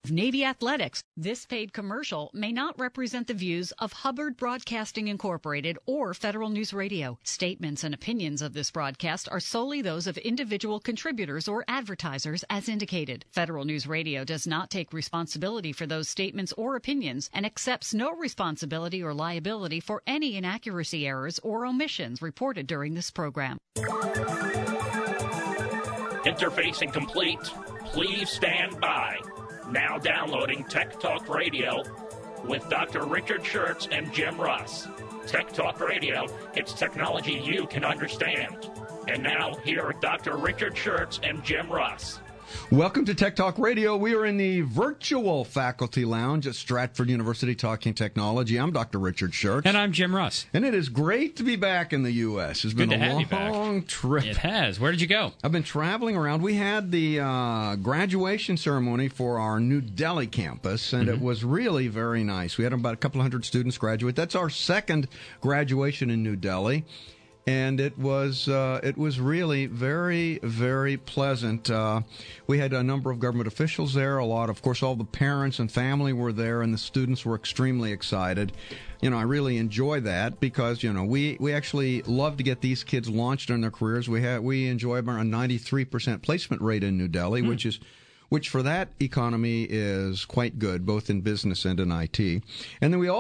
Navy Athletics. This paid commercial may not represent the views of Hubbard Broadcasting Incorporated or Federal News Radio. Statements and opinions of this broadcast are solely those of individual contributors or advertisers as indicated. Federal News Radio does not take responsibility for those statements or opinions and accepts no responsibility or liability for any inaccuracy, errors, or omissions reported during this program. Interfacing complete. Please stand by. Now downloading Tech Talk Radio with Dr. Richard Schertz and Jim Russ. Tech Talk Radio, it's technology you can understand. And now, here are Dr. Richard Schertz and Jim Russ. Welcome to Tech Talk Radio. We are in the virtual faculty lounge at Stratford University talking technology. I'm Dr. Richard Schertz. And I'm Jim Russ. And it is great to be back in the U.S. It's been a long trip. It has. Where did you go? I've been traveling around. We had the graduation ceremony for our New Delhi campus, and it was really very nice. We had about a couple hundred students graduate. That's our second graduation in New Delhi. And it was really very, very pleasant. We had a number of government officials there. Of course, all the parents and family were there, and the students were extremely excited. I really enjoy that because, we actually love to get these kids launched in their careers. We enjoy about a 93% placement rate in New Delhi, which for that economy is quite good, both in business and in IT. And then we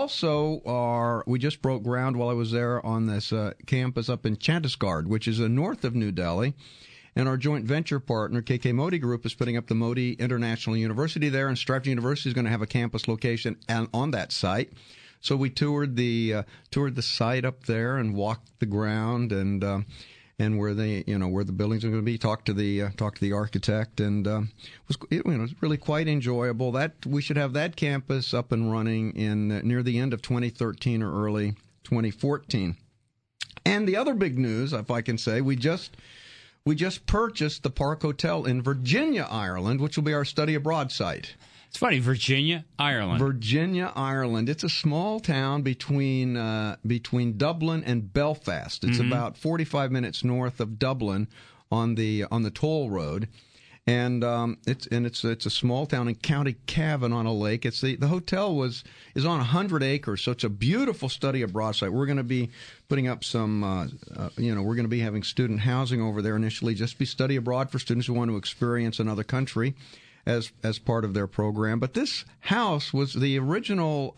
just broke ground while I was there on this campus up in Chhattisgarh, which is north of New Delhi. And our joint venture partner, KK Modi Group, is putting up the Modi International University there, and Stratford University is going to have a campus location on that site. So we toured the site up there and walked the ground and where the buildings are going to be. Talk to the architect, and it was really quite enjoyable. That we should have that campus up and running in near the end of 2013 or early 2014. And the other big news, if I can say, we just purchased the Park Hotel in Virginia, Ireland, which will be our study abroad site. It's funny, Virginia, Ireland. Virginia, Ireland. It's a small town between Dublin and Belfast. It's about 45 minutes north of Dublin on the toll road, and it's a small town in County Cavan on a lake. It's the hotel is on 100 acres, so it's a beautiful study abroad site. We're going to be putting up some, we're going to be having student housing over there initially, just be study abroad for students who want to experience another country as part of their program. But this house was the original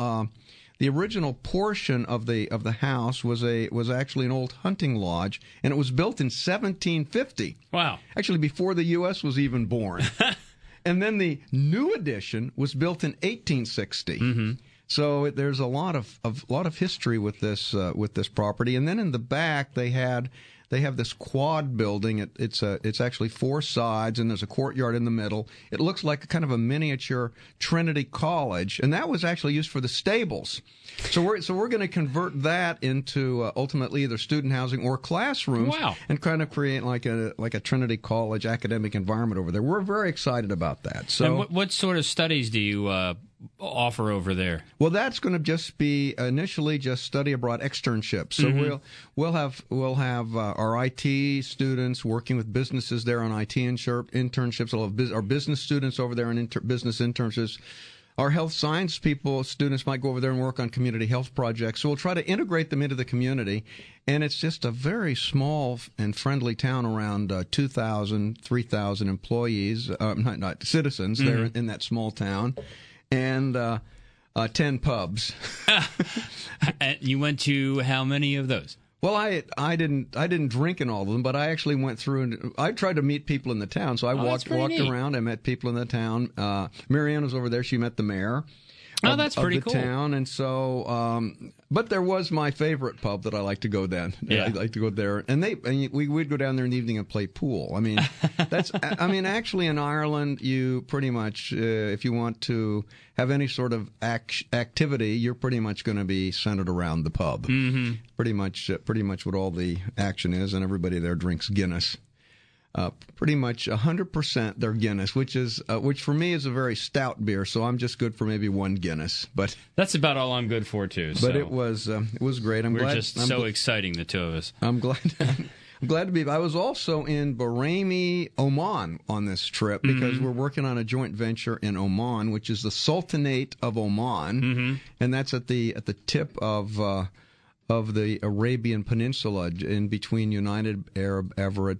portion of the house was actually an old hunting lodge, and it was built in 1750. Wow. Actually before the US was even born. And then the new addition was built in 1860. So there's a lot of history with this property. And then in the back they have this quad building. It's actually four sides, and there's a courtyard in the middle. It looks like kind of a miniature Trinity College, and that was actually used for the stables. So we're going to convert that into ultimately either student housing or classrooms. Wow. And kind of create like a Trinity College academic environment over there. We're very excited about that. So, and what sort of studies do you offer over there? Well, that's going to just be initially just study abroad externships. So we'll have our IT students working with businesses there on IT internships. We'll have our business students over there on business internships. Our health science students might go over there and work on community health projects. So we'll try to integrate them into the community. And it's just a very small and friendly town, around 2,000, 3,000 employees, not citizens there in that small town. And 10 pubs. You went to how many of those? Well, I didn't drink in all of them, but I actually went through and I tried to meet people in the town. So I walked around. I met people in the town. Marianne was over there. She met the mayor. Oh, that's pretty of the cool. Town, and so, but there was my favorite pub that I like to go then. Yeah. I like to go there, and we would go down there in the evening and play pool. I mean, actually in Ireland, you pretty much, if you want to have any sort of activity, you're pretty much going to be centered around the pub. Mm-hmm. Pretty much what all the action is, and everybody there drinks Guinness. Pretty much 100% they're Guinness, which for me is a very stout beer, so I'm just good for maybe one Guinness. But that's about all I'm good for too. So. But it was great. I'm glad. We're just so exciting, the two of us. I'm glad. I'm glad to be. I was also in Bahraini, Oman on this trip because we're working on a joint venture in Oman, which is the Sultanate of Oman, and that's at the tip of the Arabian Peninsula, in between United Arab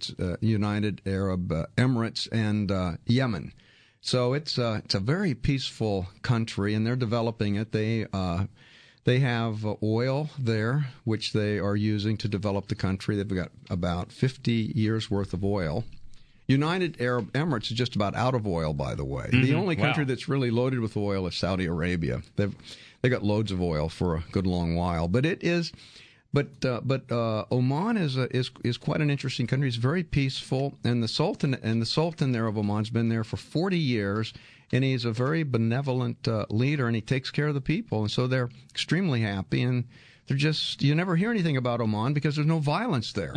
Emirates and Yemen. So it's a very peaceful country, and they're developing it. They have oil there, which they are using to develop the country. They've got about 50 years worth of oil. United Arab Emirates is just about out of oil, by the way. The only country that's really loaded with oil is Saudi Arabia. They got loads of oil for a good long while, but it is. But Oman is quite an interesting country. It's very peaceful, and the Sultan there of Oman's been there for 40 years, and he's a very benevolent leader, and he takes care of the people, and so they're extremely happy. And they're just, you never hear anything about Oman because there's no violence there.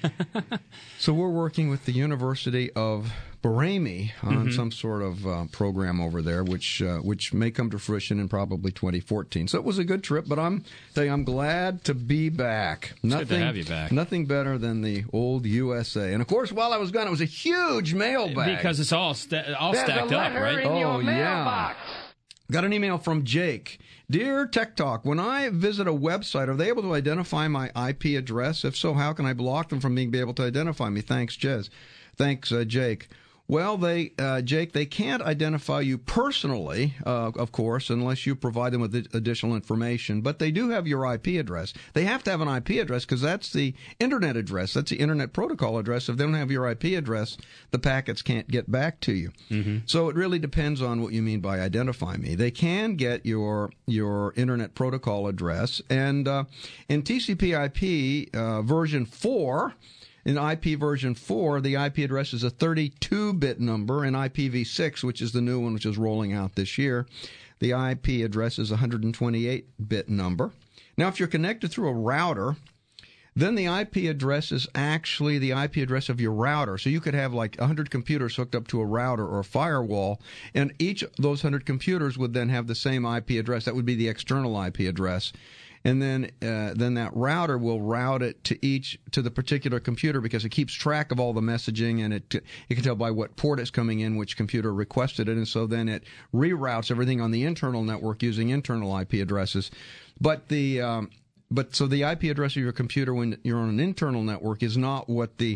So we're working with the University of Bahraini on some sort of program over there, which may come to fruition in probably 2014. So it was a good trip, but I'm glad to be back. It's good to have you back. Nothing better than the old USA. And of course, while I was gone, it was a huge mailbag because it's all stacked up, right? Oh yeah. Got an email from Jake. Dear Tech Talk, when I visit a website, are they able to identify my IP address? If so, how can I block them from being able to identify me? Thanks, Jez. Thanks, Jake. Well, Jake, they can't identify you personally, of course, unless you provide them with additional information. But they do have your IP address. They have to have an IP address because that's the Internet address. That's the Internet Protocol address. If they don't have your IP address, the packets can't get back to you. So it really depends on what you mean by identify me. They can get your Internet Protocol address. And in TCP/IP version 4... in IP version 4, the IP address is a 32-bit number. In IPv6, which is the new one, which is rolling out this year, the IP address is a 128-bit number. Now, if you're connected through a router, then the IP address is actually the IP address of your router. So you could have like 100 computers hooked up to a router or a firewall, and each of those 100 computers would then have the same IP address. That would be the external IP address. And then that router will route it to the particular computer because it keeps track of all the messaging, and it can tell by what port it's coming in which computer requested it, and so then it reroutes everything on the internal network using internal IP addresses. But so the IP address of your computer when you're on an internal network is not what the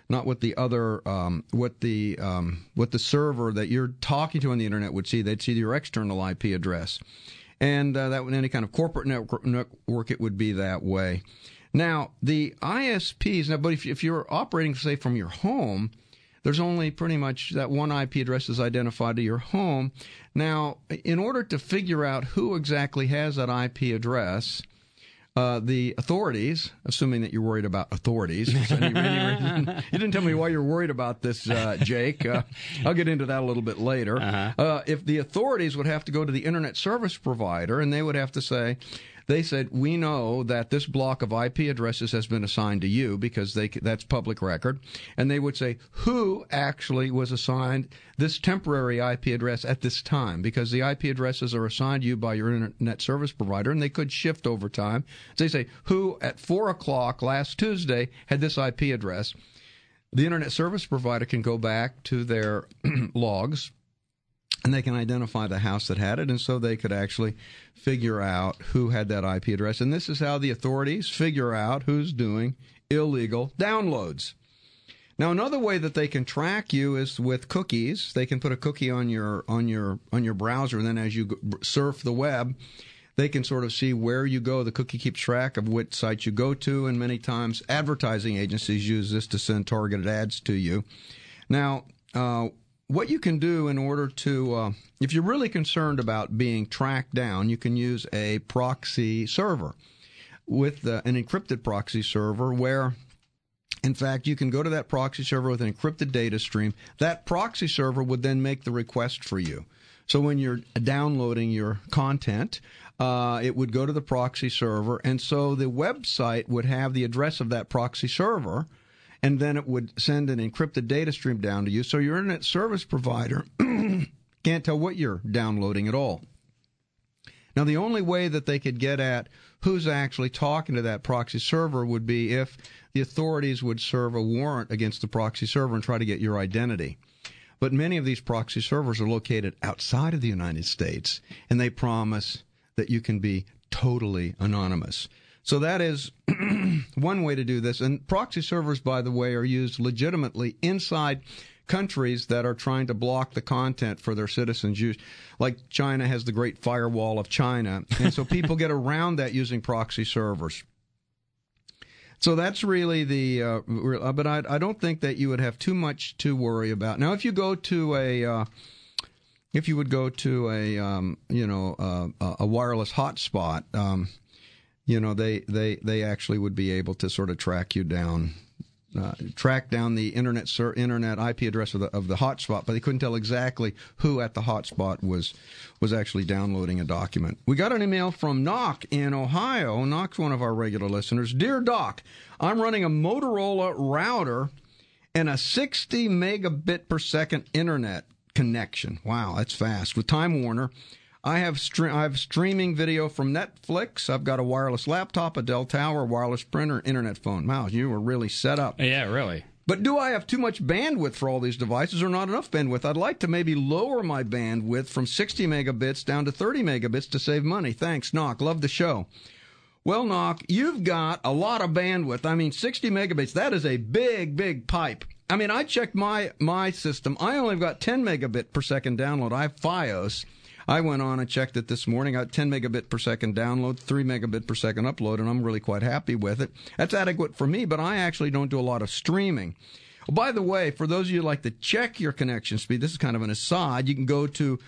server that you're talking to on the internet would see. They'd see your external IP address. And that would any kind of corporate network, it would be that way. Now, the ISPs, but if you're operating, say, from your home, there's only pretty much that one IP address is identified to your home. Now, in order to figure out who exactly has that IP address, the authorities, assuming that you're worried about authorities, you didn't tell me why you're worried about this, Jake. I'll get into that a little bit later. If the authorities would have to go to the internet service provider, and they would have to say, they said, we know that this block of IP addresses has been assigned to you because that's public record. And they would say who actually was assigned this temporary IP address at this time, because the IP addresses are assigned to you by your internet service provider, and they could shift over time. So they say who at 4 o'clock last Tuesday had this IP address. The internet service provider can go back to their logs, and they can identify the house that had it, and so they could actually figure out who had that IP address. And this is how the authorities figure out who's doing illegal downloads. Now, another way that they can track you is with cookies. They can put a cookie on your browser, and then as you surf the web, they can sort of see where you go. The cookie keeps track of which sites you go to, and many times advertising agencies use this to send targeted ads to you. Now, what you can do in order to, if you're really concerned about being tracked down, you can use a proxy server with an encrypted proxy server where, in fact, you can go to that proxy server with an encrypted data stream. That proxy server would then make the request for you. So when you're downloading your content, it would go to the proxy server, and so the website would have the address of that proxy server, and then it would send an encrypted data stream down to you, so your internet service provider can't tell what you're downloading at all. Now, the only way that they could get at who's actually talking to that proxy server would be if the authorities would serve a warrant against the proxy server and try to get your identity. But many of these proxy servers are located outside of the United States, and they promise that you can be totally anonymous. So that is one way to do this. And proxy servers, by the way, are used legitimately inside countries that are trying to block the content for their citizens. Like China has the Great Firewall of China, and so people get around that using proxy servers. So that's really the, but I don't think that you would have too much to worry about. Now, if you go to if you would go to a wireless hotspot, they actually would be able to sort of track you down, track down the internet IP address of the hotspot, but they couldn't tell exactly who at the hotspot was actually downloading a document. We got an email from Knock in Ohio. Knock's one of our regular listeners. Dear Doc, I'm running a Motorola router and a 60 megabit per second internet connection. Wow, that's fast. With Time Warner. I have streaming video from Netflix. I've got a wireless laptop, a Dell Tower, wireless printer, internet phone. Wow, you were really set up. Yeah, really. But do I have too much bandwidth for all these devices or not enough bandwidth? I'd like to maybe lower my bandwidth from 60 megabits down to 30 megabits to save money. Thanks, Knock. Love the show. Well, Knock, you've got a lot of bandwidth. I mean, 60 megabits, that is a big, big pipe. I mean, I checked my system. I only got 10 megabit per second download. I have Fios. I went on and checked it this morning. I got 10 megabit per second download, 3 megabit per second upload, and I'm really quite happy with it. That's adequate for me, but I actually don't do a lot of streaming. By the way, for those of you who like to check your connection speed, this is kind of an aside. You can go to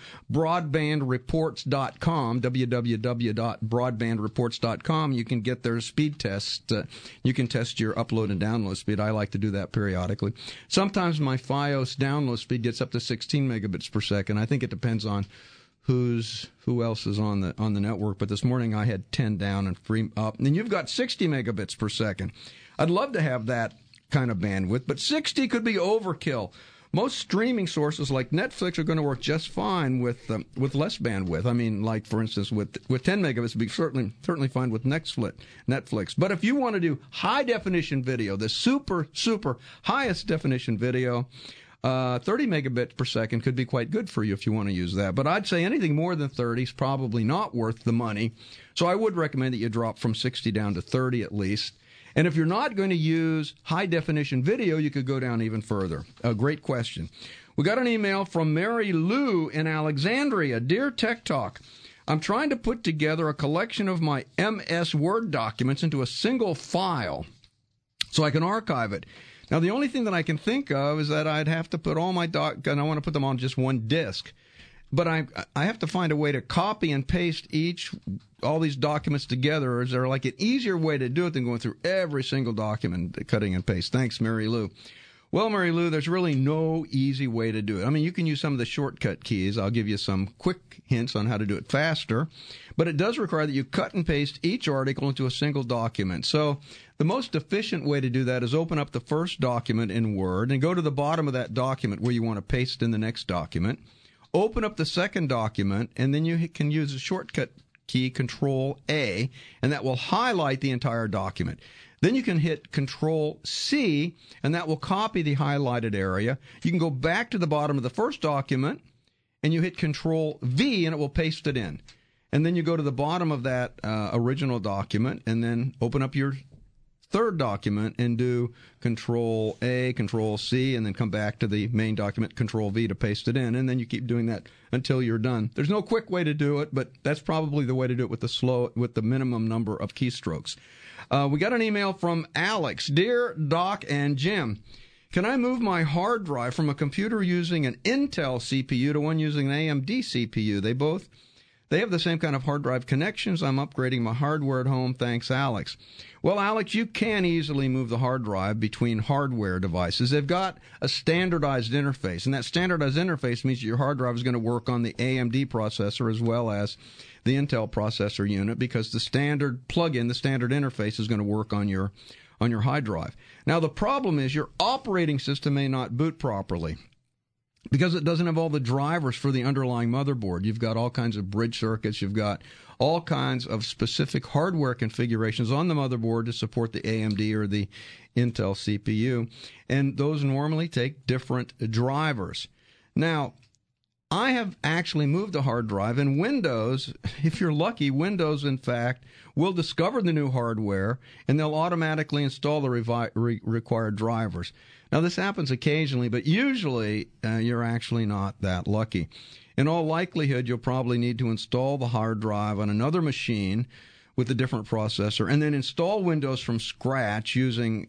broadbandreports.com, www.broadbandreports.com. You can get their speed test. You can test your upload and download speed. I like to do that periodically. Sometimes my Fios download speed gets up to 16 megabits per second. I think it depends on who else is on the network, but this morning I had 10 down and 3 up. And you've got 60 megabits per second. I'd love to have that kind of bandwidth, but 60 could be overkill. Most streaming sources like Netflix are going to work just fine with less bandwidth. I mean, like for instance, with 10 megabits, it'd be certainly fine with Netflix. But if you want to do high definition video, the super highest definition video, 30 megabits per second could be quite good for you if you want to use that. But I'd say anything more than 30 is probably not worth the money. So I would recommend that you drop from 60 down to 30 at least. And if you're not going to use high-definition video, you could go down even further. A great question. We got an email from Mary Lou in Alexandria. Dear Tech Talk, I'm trying to put together a collection of my MS Word documents into a single file so I can archive it. Now, the only thing that I can think of is that I'd have to put all my and I want to put them on just one disk. But I have to find a way to copy and paste all these documents together. Is there like an easier way to do it than going through every single document, cutting and paste? Thanks, Mary Lou. Well, Mary Lou, there's really no easy way to do it. I mean, you can use some of the shortcut keys. I'll give you some quick hints on how to do it faster. But it does require that you cut and paste each article into a single document. So the most efficient way to do that is open up the first document in Word and go to the bottom of that document where you want to paste in the next document. Open up the second document, and then you can use the shortcut key, Control-A, and that will highlight the entire document. Then you can hit Control-C, and that will copy the highlighted area. You can go back to the bottom of the first document, and you hit Control-V, and it will paste it in. And then you go to the bottom of that original document, and then open up your third document and do Control-A, Control-C, and then come back to the main document, Control-V to paste it in, and then you keep doing that until you're done. There's no quick way to do it, but that's probably the way to do it with the minimum number of keystrokes. We got an email from Alex. Dear Doc and Jim, can I move my hard drive from a computer using an Intel CPU to one using an AMD CPU? They have the same kind of hard drive connections. I'm upgrading my hardware at home. Thanks, Alex. Well, Alex, you can easily move the hard drive between hardware devices. They've got a standardized interface, and that standardized interface means your hard drive is going to work on the AMD processor as well as the Intel processor unit, because the standard plug-in, the standard interface, is going to work on your hard drive. Now, the problem is your operating system may not boot properly. because it doesn't have all the drivers for the underlying motherboard. You've got all kinds of bridge circuits. You've got all kinds of specific hardware configurations on the motherboard to support the AMD or the Intel CPU, and those normally take different drivers. Now, I have actually moved a hard drive, and Windows, if you're lucky, Windows, in fact, will discover the new hardware, and they'll automatically install the required drivers. Now, this happens occasionally, but usually you're actually not that lucky. In all likelihood, you'll probably need to install the hard drive on another machine with a different processor, and then install Windows from scratch using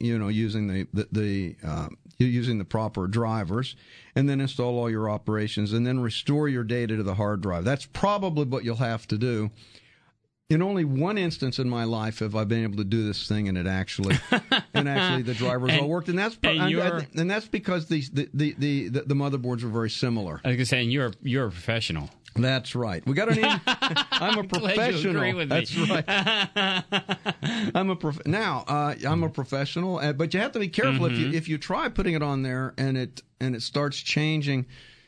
the proper drivers, and then install all your operations, and then restore your data to the hard drive. That's probably what you'll have to do. In only one instance in my life have I been able to do this thing, and it actually, the drivers all worked, and that's because the motherboards were very similar. I was going to say, and you're a professional. That's right. We got an. I'm a professional. Glad you agree with me. That's right. I'm a professional, but you have to be careful if you try putting it on there and it starts changing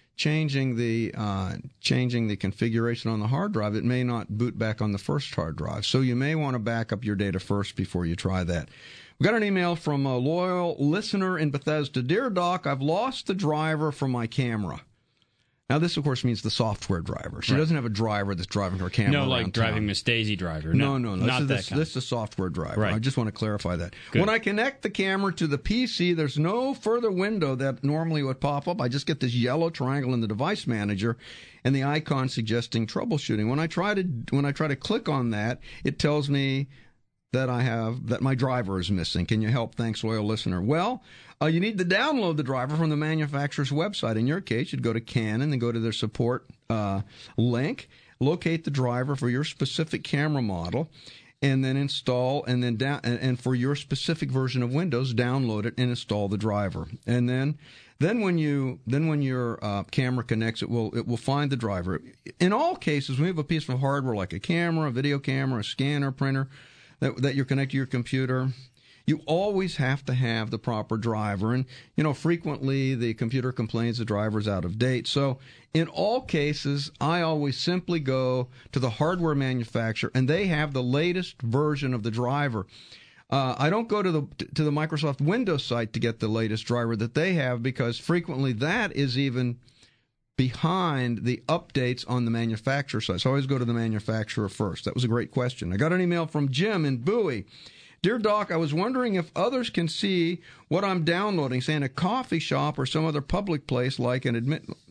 the configuration on the hard drive. It may not boot back on the first hard drive, so you may want to back up your data first before you try that. We got an email from a loyal listener in Bethesda. Dear Doc, I've lost the driver for my camera. Now, this, of course, means the software driver. She doesn't have a driver that's driving her camera around like driving town. Miss Daisy driver. No. This is a software driver. Right. I just want to clarify that. Good. When I connect the camera to the PC, there's no further window that normally would pop up. I just get this yellow triangle in the device manager and the icon suggesting troubleshooting. When I try to click on that, it tells me that my driver is missing. Can you help? Thanks, loyal listener. Well, you need to download the driver from the manufacturer's website. In your case, you'd go to Canon and go to their support link, locate the driver for your specific camera model, and then install, and then and for your specific version of Windows, download it and install the driver. And then when your camera connects, it will find the driver. In all cases, when you have a piece of hardware like a camera, a video camera, a scanner, printer that you're connected to your computer, you always have to have the proper driver. And, frequently the computer complains the driver's out of date. So in all cases, I always simply go to the hardware manufacturer, and they have the latest version of the driver. I don't go to the Microsoft Windows site to get the latest driver that they have, because frequently that is even behind the updates on the manufacturer side. So I always go to the manufacturer first. That was a great question. I got an email from Jim in Bowie. Dear Doc, I was wondering if others can see what I'm downloading, say in a coffee shop or some other public place, like the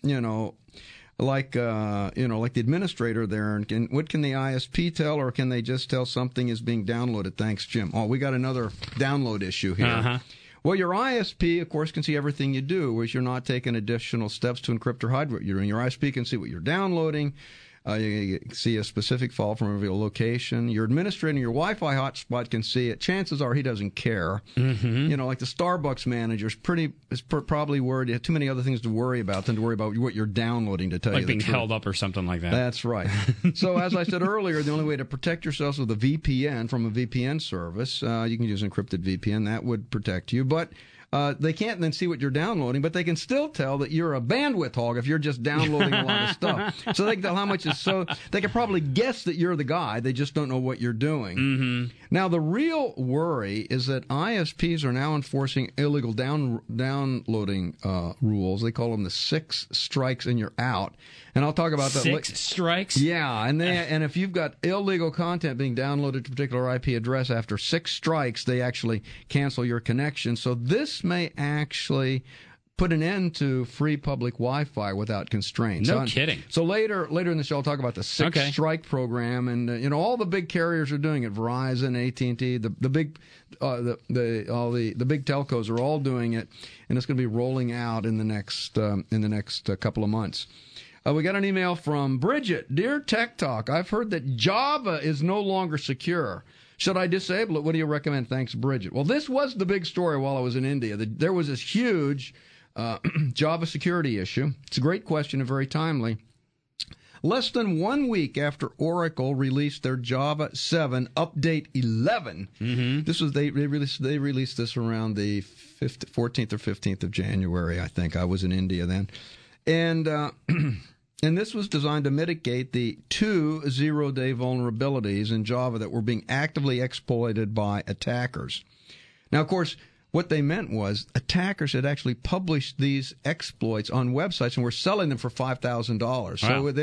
administrator there. And what can the ISP tell, or can they just tell something is being downloaded? Thanks, Jim. Oh, we got another download issue here. Uh-huh. Well, your ISP, of course, can see everything you do, whereas you're not taking additional steps to encrypt or hide what you're doing. Your ISP can see what you're downloading. You see a specific file from a location. Your administrator, your Wi-Fi hotspot can see it. Chances are he doesn't care. Mm-hmm. Like the Starbucks manager is probably worried. You have too many other things to worry about than to worry about what you're downloading, to tell you the truth. Like being held up or something like that. That's right. So as I said earlier, the only way to protect yourselves with a VPN from a VPN service, you can use encrypted VPN. That would protect you. But they can't then see what you're downloading, but they can still tell that you're a bandwidth hog if you're just downloading a lot of stuff. So they can tell how much is they can probably guess that you're the guy. They just don't know what you're doing. Mm-hmm. Now, the real worry is that ISPs are now enforcing illegal downloading rules. They call them the 6 strikes and you're out. And I'll talk about that. 6 strikes? Yeah, and if you've got illegal content being downloaded to a particular IP address, after 6 strikes, they actually cancel your connection. So this may actually put an end to free public Wi-Fi without constraints. No kidding. So later in the show, I'll talk about the 6 strike program, and all the big carriers are doing it. Verizon, AT&T, the big telcos are all doing it, and it's going to be rolling out in the next couple of months. We got an email from Bridget. Dear Tech Talk, I've heard that Java is no longer secure. Should I disable it? What do you recommend? Thanks, Bridget. Well, this was the big story while I was in India. There was this huge Java security issue. It's a great question and very timely. Less than 1 week after Oracle released their Java 7 Update 11, mm-hmm. They released this around the 14th or 15th of January, I think. I was in India then. And and this was designed to mitigate the 2 zero-day vulnerabilities in Java that were being actively exploited by attackers. Now, of course, what they meant was attackers had actually published these exploits on websites and were selling them for $5,000. Wow.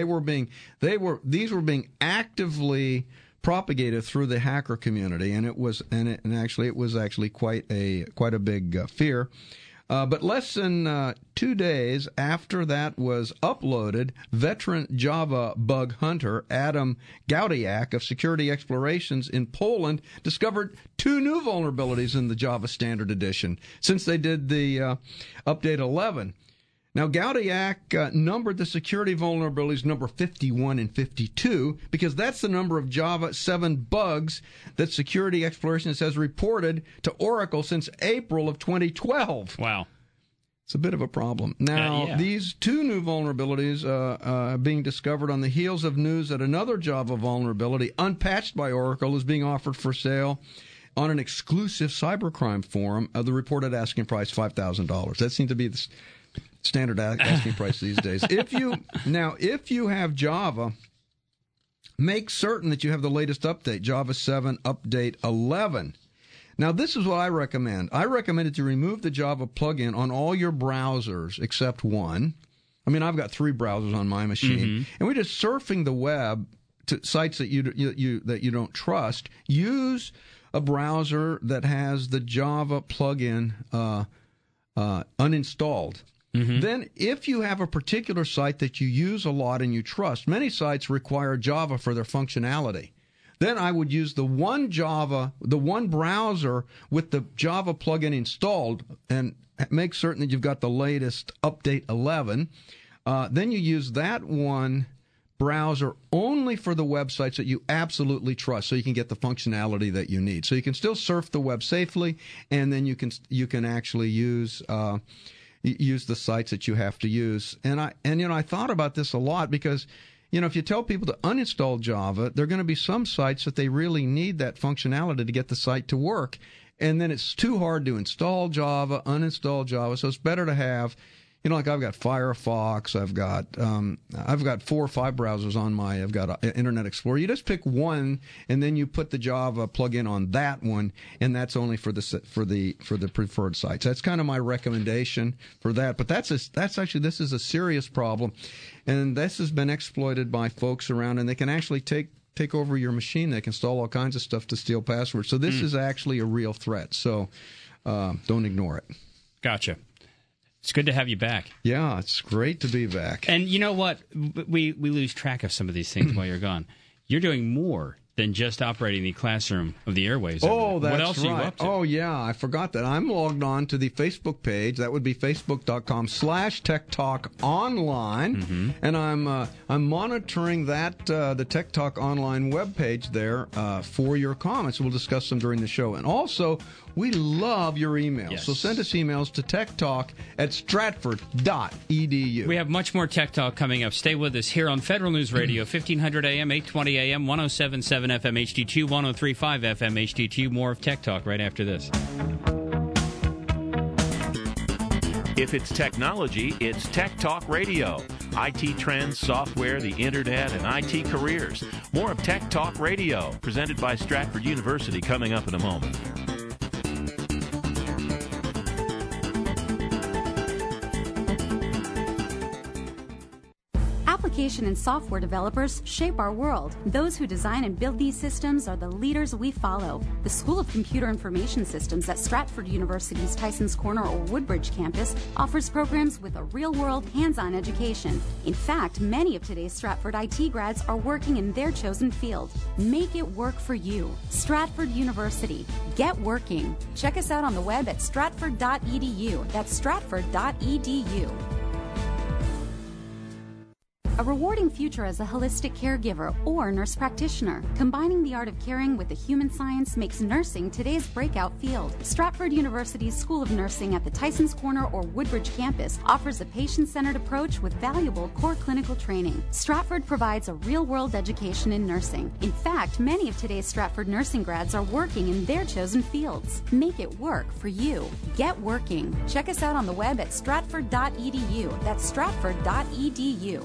So these were being actively propagated through the hacker community, and it was actually quite a big fear. But less than 2 days after that was uploaded, veteran Java bug hunter Adam Gaudiak of Security Explorations in Poland discovered 2 new vulnerabilities in the Java Standard Edition since they did the update 11. Now, Gaudiak numbered the security vulnerabilities number 51 and 52 because that's the number of Java 7 bugs that Security Explorations has reported to Oracle since April of 2012. Wow. It's a bit of a problem. Now, these 2 new vulnerabilities are being discovered on the heels of news that another Java vulnerability, unpatched by Oracle, is being offered for sale on an exclusive cybercrime forum. The reported asking price $5,000. That seems to be the standard asking price these days. If you have Java, make certain that you have the latest update, Java 7 Update 11. Now, this is what I recommend. I recommend that you remove the Java plugin on all your browsers except one. I mean, I've got 3 browsers on my machine, and we're just surfing the web to sites that you don't trust. Use a browser that has the Java plugin uninstalled. Then, if you have a particular site that you use a lot and you trust, many sites require Java for their functionality. Then I would use the one browser with the Java plugin installed and make certain that you've got the latest update 11. Then you use that one browser only for the websites that you absolutely trust, so you can get the functionality that you need. So you can still surf the web safely, and then you can actually use the sites that you have to use. And I thought about this a lot because, if you tell people to uninstall Java, there are going to be some sites that they really need that functionality to get the site to work. And then it's too hard to install Java, uninstall Java. So it's better to have, like I've got Firefox, I've got 4 or 5 browsers on I've got Internet Explorer. You just pick one, and then you put the Java plugin on that one, and that's only for the preferred sites. That's kind of my recommendation for that. But this is a serious problem, and this has been exploited by folks around, and they can actually take over your machine. They can install all kinds of stuff to steal passwords. So this is actually a real threat. So don't ignore it. Gotcha. It's good to have you back. Yeah, it's great to be back. And you know what? We lose track of some of these things while you're gone. You're doing more than just operating the classroom of the airways. Oh, that's what else right. Are you up to? Oh, yeah, I forgot that. I'm logged on to the Facebook page. That would be facebook.com/Tech Talk Online. And I'm monitoring that, the Tech Talk Online webpage there for your comments. We'll discuss them during the show. And also, we love your emails. Yes. So send us emails to techtalk@stratford.edu. We have much more Tech Talk coming up. Stay with us here on Federal News Radio, 1500 AM, 820 AM, 107.7 FM HD2, 103.5 FM HD2. More of Tech Talk right after this. If it's technology, it's Tech Talk Radio. IT trends, software, the internet, and IT careers. More of Tech Talk Radio, presented by Stratford University, coming up in a moment. Application and software developers shape our world. Those who design and build these systems are the leaders we follow. The School of Computer Information Systems at Stratford University's Tysons Corner or Woodbridge campus offers programs with a real-world, hands-on education. In fact, many of today's Stratford IT grads are working in their chosen field. Make it work for you. Stratford University. Get working. Check us out on the web at stratford.edu. That's stratford.edu. a rewarding future as a holistic caregiver or nurse practitioner. Combining the art of caring with the human science makes nursing today's breakout field. Stratford University's School of Nursing at the Tysons Corner or Woodbridge campus offers a patient-centered approach with valuable core clinical training. Stratford provides a real-world education in nursing. In fact, many of today's Stratford nursing grads are working in their chosen fields. Make it work for you. Get working. Check us out on the web at stratford.edu. That's stratford.edu.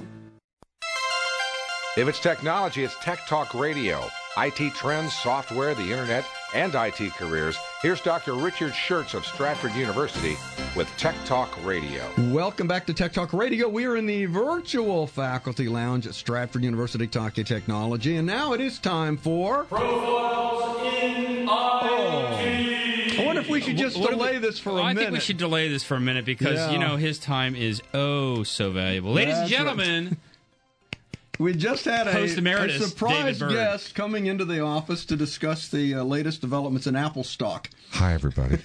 If it's technology, it's Tech Talk Radio. IT trends, software, the internet, and IT careers. Here's Dr. Richard Schertz of Stratford University with Tech Talk Radio. Welcome back to Tech Talk Radio. We are in the virtual faculty lounge at Stratford University talking technology, and now it is time for Profiles in IT. I wonder if we should just delay this for a minute. I think we should delay this for a minute because, his time is so valuable. Ladies and gentlemen... We just had a surprise David guest coming into the office to discuss the latest developments in Apple stock. Hi, everybody.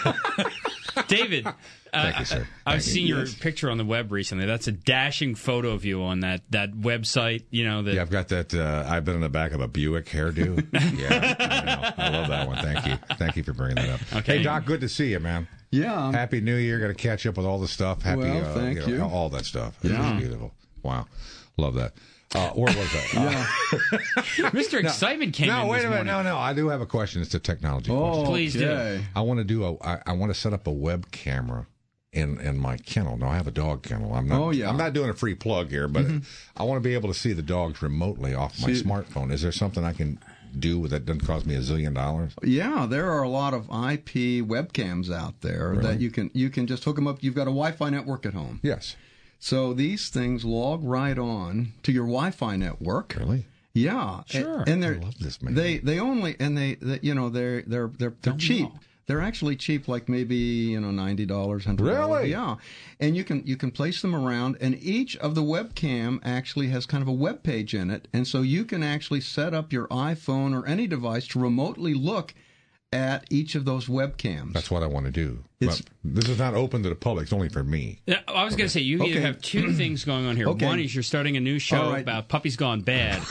David, thank you, sir. I've seen your picture on the web recently. That's a dashing photo of you on that website. Yeah, I've got that. I've been in the back of a Buick hairdo. Yeah, I love that one. Thank you. Thank you for bringing that up. Okay. Hey, Doc, good to see you, man. Yeah. Happy New Year. Got to catch up with all the stuff. Happy, thank you. All that stuff. Yeah. It's beautiful. Wow. Love that. Where was that? Mr. Excitement came in No, wait a minute. morning. No. I do have a question. It's a technology question. Please do. I want to I want to set up a web camera in my kennel. Now, I have a dog kennel. I'm not doing a free plug here, but I want to be able to see the dogs remotely off my smartphone. Is there something I can do that doesn't cost me $1 zillion? Yeah, there are a lot of IP webcams out there that you can just hook them up. You've got a Wi-Fi network at home. Yes. So these things log right on to your Wi-Fi network. Really? Yeah. Sure. And I love this, man. They're cheap. know. They're actually cheap, like maybe $90, $100. Really? Yeah. And you can place them around, and each of the webcam actually has kind of a web page in it, and so you can actually set up your iPhone or any device to remotely look at each of those webcams. That's what I want to do. But this is not open to the public. It's only for me. Yeah, I was going to say, you either have two things going on here. Okay. One is you're starting a new show about puppies gone bad,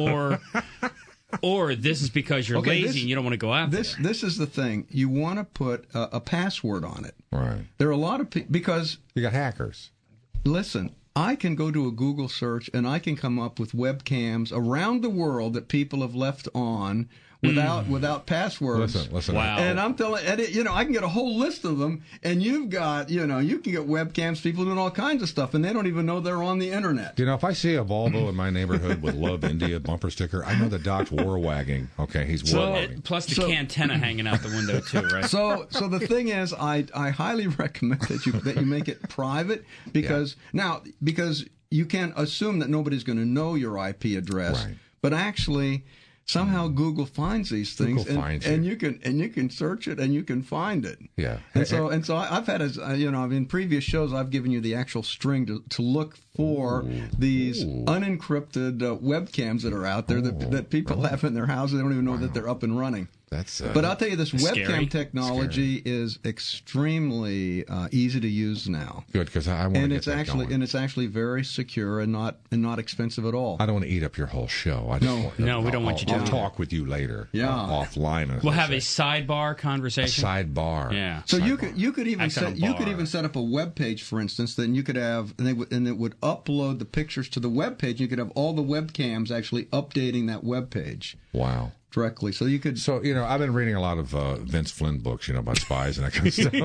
or this is because you're lazy and you don't want to go out there. This is the thing. You want to put a password on it. Right. There are a lot of people, because... You got hackers. Listen, I can go to a Google search and I can come up with webcams around the world that people have left on without passwords. Listen. Wow. And I'm telling I can get a whole list of them, and you've got, you can get webcams, people doing all kinds of stuff, and they don't even know they're on the internet. If I see a Volvo in my neighborhood with Love India bumper sticker, I know the Doc's war wagging. Okay, he's war wagging. Plus the cantenna hanging out the window too, right? So the thing is, I highly recommend that you make it private, because you can assume that nobody's going to know your IP address, right. But actually, somehow Google finds these things, and you can search it and you can find it. Yeah. And so I've had in previous shows I've given you the actual string to look for these unencrypted webcams that are out there that people have in their houses. They don't even know that they're up and running. But I'll tell you, this webcam technology is extremely easy to use now. Good, because I want to get that going. And it's actually very secure and not expensive at all. I don't want to eat up your whole show. No, we don't want you to. I'll talk with you later. Yeah. Offline. We'll have a sidebar conversation. A sidebar. Yeah. So you could even set up a web page, for instance. Then you could have and it would upload the pictures to the web page. You could have all the webcams actually updating that web page. Wow. Directly, so you could. So I've been reading a lot of Vince Flynn books, about spies and that kind of stuff.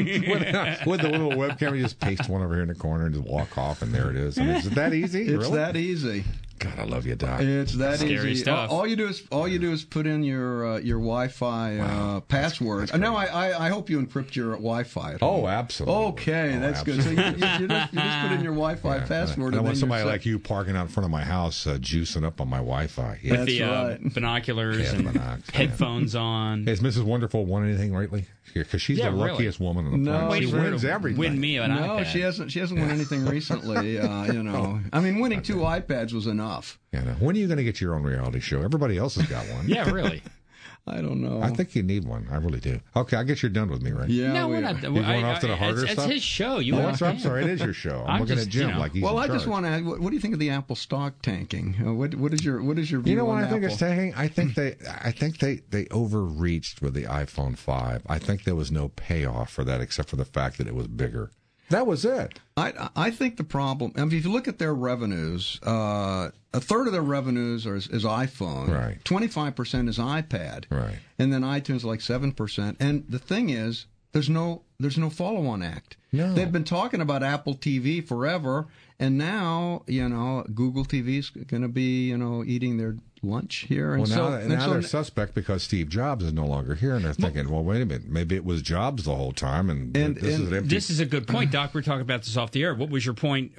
with the little webcam, you just paste one over here in the corner and just walk off, and there it is. Is it that easy? It's that easy. God, I love you, Doc. It's that Scary easy. Stuff. All you do is put in your Wi-Fi password. Now I hope you encrypt your Wi-Fi at home. Oh, absolutely. Okay, that's good. So you just put in your Wi-Fi password. I want somebody like you parking out in front of my house, juicing up on my Wi-Fi. With the binoculars and headphones on. Has Mrs. Wonderful won anything lately? Because she's the luckiest woman on the planet. She wins everything. Win me an iPad. No, she hasn't won anything recently. I mean, winning 2 iPads was enough. Yeah, when are you going to get your own reality show? Everybody else has got one. Yeah, really. I don't know. I think you need one. I really do. Okay, I guess you're done with me, right? Yeah. No, we're not. You're going off to the harder it's stuff? It's his show. You I'm sorry. It is your show. I'm looking just, at Jim like he's in I charge. just want to ask, what do you think of the Apple stock tanking? What is your view You know what on I think Apple? it's tanking? I think they overreached with the iPhone 5. I think there was no payoff for that except for the fact that it was bigger. That was it. I think the problem, I mean, if you look at their revenues, a third of their revenues is iPhone. Right. 25% is iPad. Right. And then iTunes like 7%. And the thing is, there's no follow-on act. No. They've been talking about Apple TV forever, and now, Google TV's going to be, eating their lunch here. And now they're suspect because Steve Jobs is no longer here, and they're thinking, well, wait a minute, maybe it was Jobs the whole time, and this is an empty. This is a good point, Doc. We're talking about this off the air. What was your point?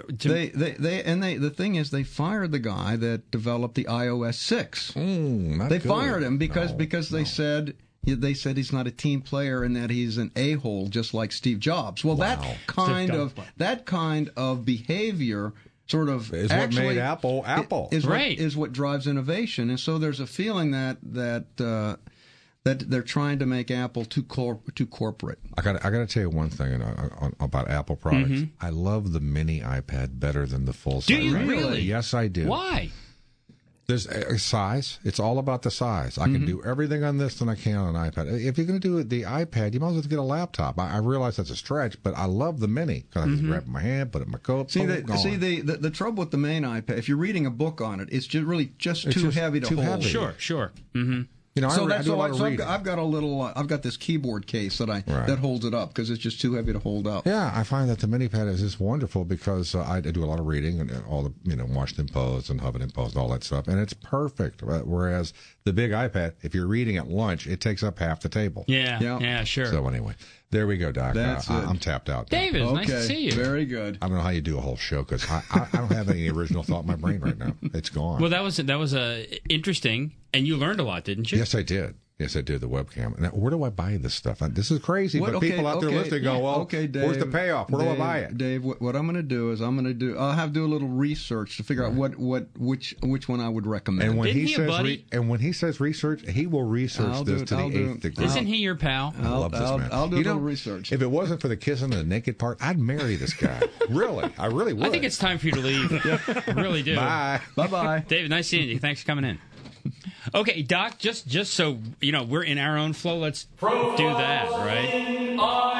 The thing is, they fired the guy that developed the iOS 6. They fired him because they said he's not a team player and that he's an a-hole just like Steve Jobs. Well, that kind of behavior sort of is actually what made Apple. Is what drives innovation. And so there's a feeling that they're trying to make Apple too corporate. I got to tell you one thing about Apple products. Mm-hmm. I love the mini iPad better than the full size. Do you really? Yes, I do. Why? There's a size. It's all about the size. I can do everything on this than I can on an iPad. If you're going to do the iPad, you might as well get a laptop. I realize that's a stretch, but I love the mini because I can grab it in my hand, put it in my coat. The trouble with the main iPad, if you're reading a book on it, it's just too heavy to hold. Heavy. Sure. Mm-hmm. I've got this keyboard case that holds it up because it's just too heavy to hold up. Yeah, I find that the mini pad is just wonderful because I do a lot of reading and all the Washington Post and Huffington Post and all that stuff, and it's perfect. Whereas the big iPad, if you're reading at lunch, it takes up half the table. Yeah, sure. So anyway, there we go, Doc. I'm tapped out. David, it's nice to see you. Very good. I don't know how you do a whole show because I don't have any original thought in my brain right now. It's gone. Well, that was interesting, and you learned a lot, didn't you? Yes, I did. The webcam. Now, where do I buy this stuff? This is crazy, but people out there listening go, well, Dave, where's the payoff? Where do I buy it? Dave, what I'm going to do is I'll have to do a little research to figure out which one I would recommend. And when he says research, he will research this to the 8th degree. Isn't he your pal? I love this man. I'll do a little research. If it wasn't for the kissing and the naked part, I'd marry this guy. Really, I really would. I think it's time for you to leave. I really do. Bye. David, nice seeing you. Thanks for coming in. Okay, Doc, just so we're in our own flow, let's do that, right?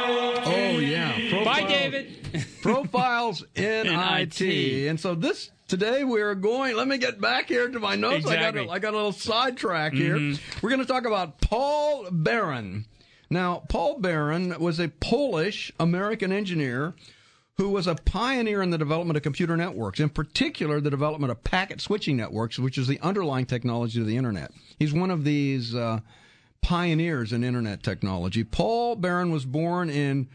Oh, yeah. Bye, David. Profiles in IT. And so today we're going, let me get back here to my notes. Exactly. I got a little sidetrack here. We're going to talk about Paul Baran. Now, Paul Baran was a Polish-American engineer who was a pioneer in the development of computer networks, in particular the development of packet switching networks, which is the underlying technology of the Internet. He's one of these pioneers in Internet technology. Paul Baran was born in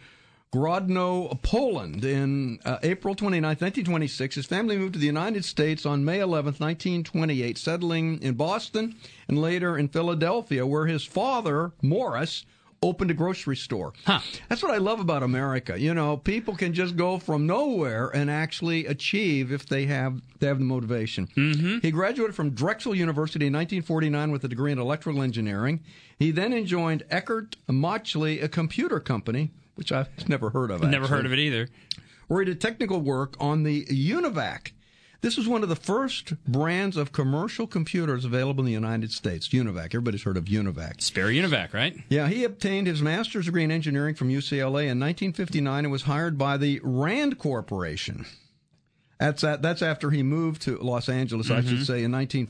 Grodno, Poland, in April 29, 1926. His family moved to the United States on May 11, 1928, settling in Boston and later in Philadelphia, where his father, Morris, opened a grocery store. That's what I love about America. People can just go from nowhere and actually achieve if they have the motivation. He graduated from Drexel University in 1949 with a degree in electrical engineering. He then joined Eckert Mauchly, a computer company, which I've never heard of. Never heard of it either. Where he did technical work on the UNIVAC. This was one of the first brands of commercial computers available in the United States. UNIVAC. Everybody's heard of UNIVAC. Spare UNIVAC, right? Yeah, he obtained his master's degree in engineering from UCLA in 1959 and was hired by the RAND Corporation. That's after he moved to Los Angeles, I should say, in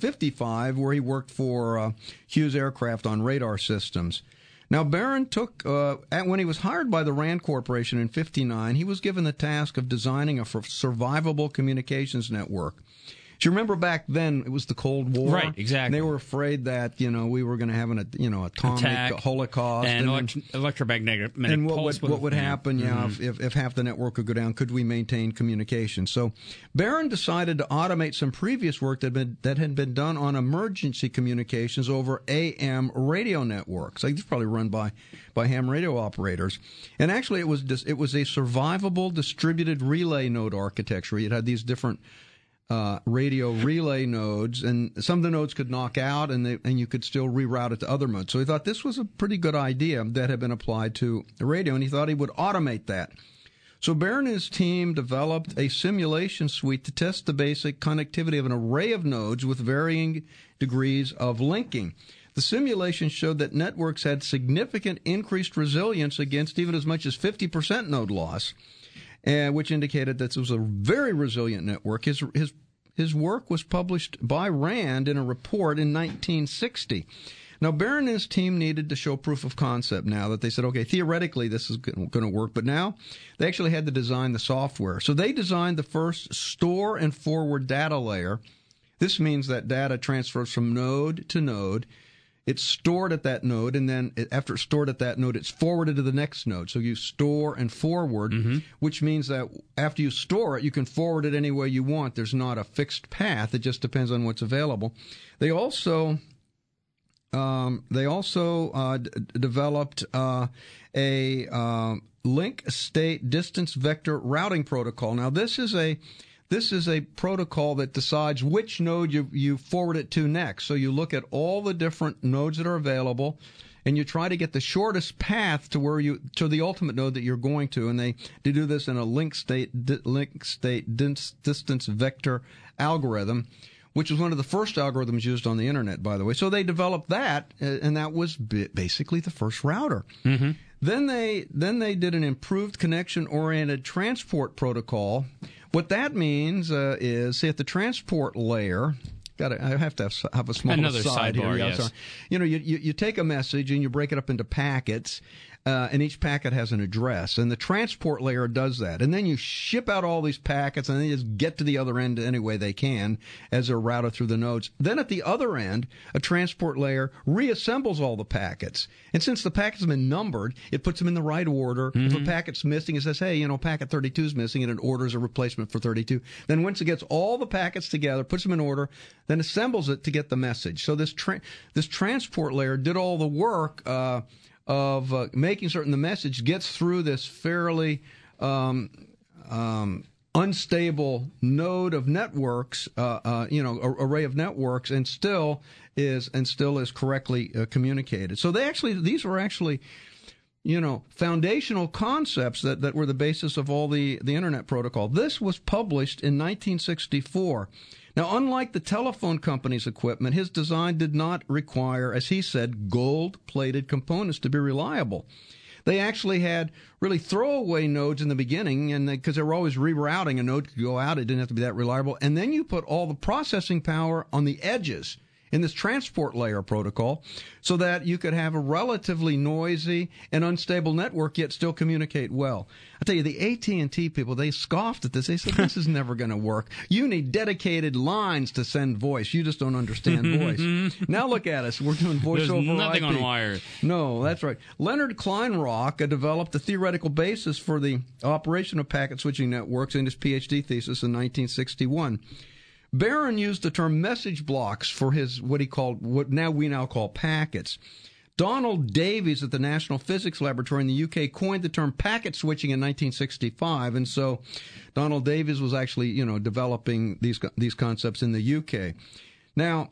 1955, where he worked for Hughes Aircraft on radar systems. Now, Baran when he was hired by the RAND Corporation in 1959, he was given the task of designing a survivable communications network. Do you remember back then it was the Cold War? Right, exactly. And they were afraid that, we were going to have an atomic holocaust. And electromagnetic and pulse. What would happen, if half the network would go down? Could we maintain communication? So Baran decided to automate some previous work that had been done on emergency communications over AM radio networks. Like, this is probably run by ham radio operators. And actually, it was a survivable distributed relay node architecture. It had these different radio relay nodes, and some of the nodes could knock out, and you could still reroute it to other modes. So he thought this was a pretty good idea that had been applied to the radio, and he thought he would automate that. So Baer and his team developed a simulation suite to test the basic connectivity of an array of nodes with varying degrees of linking. The simulation showed that networks had significant increased resilience against even as much as 50% node loss, which indicated that this was a very resilient network. His work was published by RAND in a report in 1960. Now, Baer and his team needed to show proof of concept now that they said, okay, theoretically this is going to work, but now they actually had to design the software. So they designed the first store and forward data layer. This means that data transfers from node to node. It's stored at that node, and then after it's stored at that node, it's forwarded to the next node. So you store and forward, which means that after you store it, you can forward it any way you want. There's not a fixed path. It just depends on what's available. They also developed a link state distance vector routing protocol. Now, this is a protocol that decides which node you forward it to next. So you look at all the different nodes that are available, and you try to get the shortest path to the ultimate node that you're going to. And they do this in a link state distance vector algorithm, which was one of the first algorithms used on the internet, by the way. So they developed that, and that was basically the first router. Mm-hmm. Then they did an improved connection-oriented transport protocol. What that means is, say, at the transport layer, I have to have a small another aside sidebar, here. yes. You take a message and you break it up into packets, and each packet has an address, and the transport layer does that. And then you ship out all these packets, and they just get to the other end any way they can as they're routed through the nodes. Then at the other end, a transport layer reassembles all the packets. And since the packets have been numbered, it puts them in the right order. Mm-hmm. If a packet's missing, it says, hey, packet 32 is missing, and it orders a replacement for 32. Then once it gets all the packets together, puts them in order, then assembles it to get the message. So this transport layer did all the work of making certain the message gets through this fairly unstable node of networks, array of networks, and still is correctly communicated. So these were actually foundational concepts that were the basis of all the internet protocol. This was published in 1964. Now, unlike the telephone company's equipment, his design did not require, as he said, gold-plated components to be reliable. They actually had really throwaway nodes in the beginning, and because they were always rerouting, a node could go out, it didn't have to be that reliable. And then you put all the processing power on the edges in this transport layer protocol so that you could have a relatively noisy and unstable network yet still communicate well. I tell you, the AT&T people, they scoffed at this. They said, this is never going to work. You need dedicated lines to send voice. You just don't understand voice. Now look at us. We're doing voice over IP. There's nothing on wire. No, that's right. Leonard Kleinrock developed the theoretical basis for the operation of packet switching networks in his PhD thesis in 1961. Barron used the term message blocks for his what we now call packets. Donald Davies at the National Physics Laboratory in the UK coined the term packet switching in 1965, and so Donald Davies was actually developing these concepts in the UK. Now,